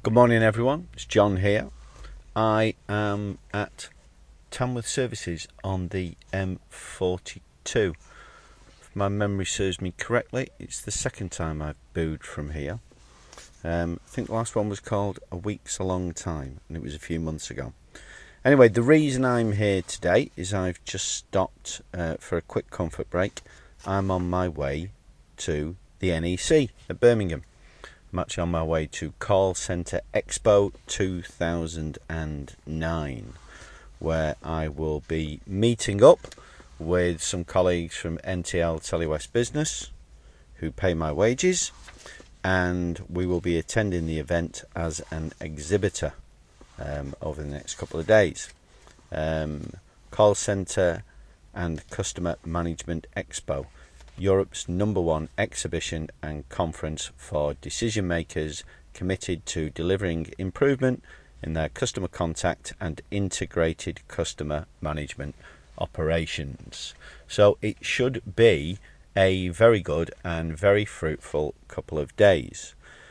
Good morning everyone, it's John here. I am at Tamworth Services on the M42. If my memory serves me correctly, it's the second time I've booed from here. I think the last one was called A Week's a Long Time, and it was a few months ago. Anyway, the reason I'm here today is I've just stopped for a quick comfort break. I'm on my way to the NEC at Birmingham. I'm actually on my way to Call Centre Expo 2009, where I will be meeting up with some colleagues from NTL Telewest Business who pay my wages, and we will be attending the event as an exhibitor over the next couple of days. Call Centre and Customer Management Expo, Europe's #1 exhibition and conference for decision makers committed to delivering improvement in their customer contact and integrated customer management operations. So it should be a very good and very fruitful couple of days.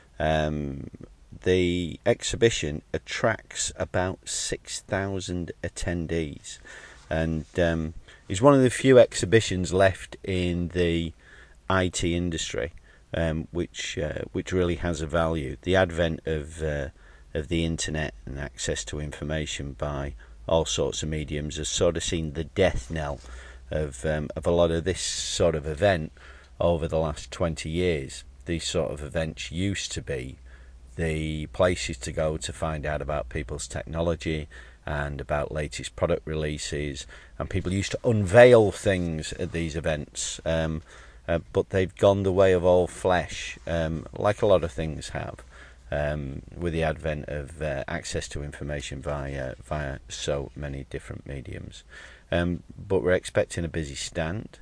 The exhibition attracts about 6,000 attendees, and is one of the few exhibitions left in the IT industry, which really has a value. The advent of the internet and access to information by all sorts of mediums has sort of seen the death knell of a lot of this sort of event over the last 20 years. These sort of events used to be the places to go to find out about people's technology and about latest product releases, and people used to unveil things at these events, but they've gone the way of all flesh, like a lot of things have, with the advent of access to information via so many different mediums. But we're expecting a busy stand.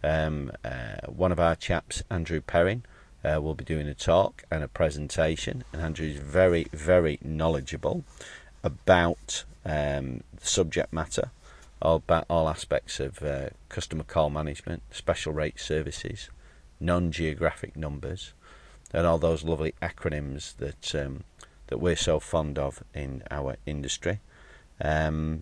One of our chaps, Andrew Perrin, will be doing a talk and a presentation, and Andrew is very, very knowledgeable about subject matter, about all aspects of customer call management, special rate services, non-geographic numbers, and all those lovely acronyms that we're so fond of in our industry. And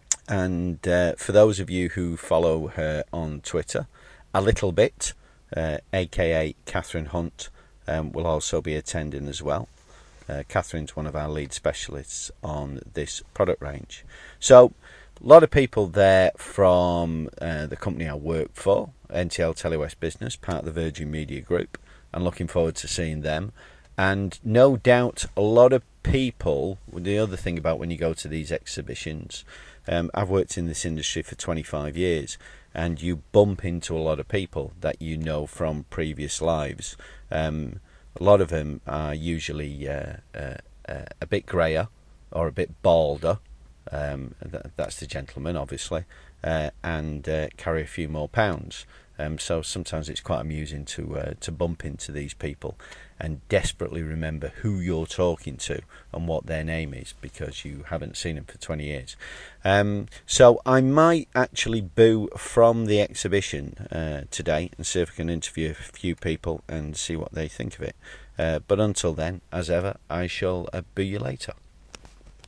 for those of you who follow her on Twitter a little bit, aka Catherine Hunt, will also be attending as well. Catherine's one of our lead specialists on this product range. So a lot of people there from the company I work for, NTL Telewest Business, part of the Virgin Media Group, and looking forward to seeing them. And no doubt a lot of people, the other thing about when you go to these exhibitions, I've worked in this industry for 25 years, and you bump into a lot of people that you know from previous lives. A lot of them are usually a bit greyer or a bit balder. That's the gentleman, obviously, and carry a few more pounds. So sometimes it's quite amusing to bump into these people and desperately remember who you're talking to and what their name is, because you haven't seen them for 20 years. So I might actually boo from the exhibition today and see if I can interview a few people and see what they think of it. But until then, as ever, I shall boo you later.